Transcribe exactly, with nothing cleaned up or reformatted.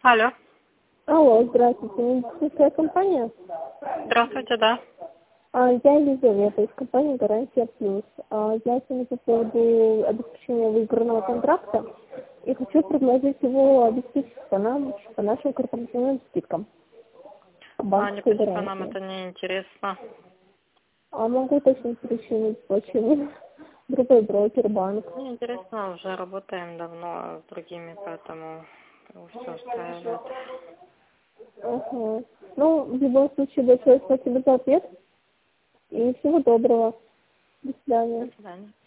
Алло. Алло, здравствуйте, медицинская компания? Здравствуйте, да. А, я Елизавета из компании «Гарантия Плюс». А, я сегодня по поводу обеспечения выигранного контракта и хочу предложить его обеспечить по нам, по нашим корпоративным скидкам. А не Банковской принципе, нам гарантии. это не интересно. А могу точно причинить почему? Другой брокер, банк. Не интересно, уже работаем давно с другими, поэтому все устраивает. Ага. Ну, в любом случае, большое спасибо за ответ. И всего доброго. До До свидания. свидания.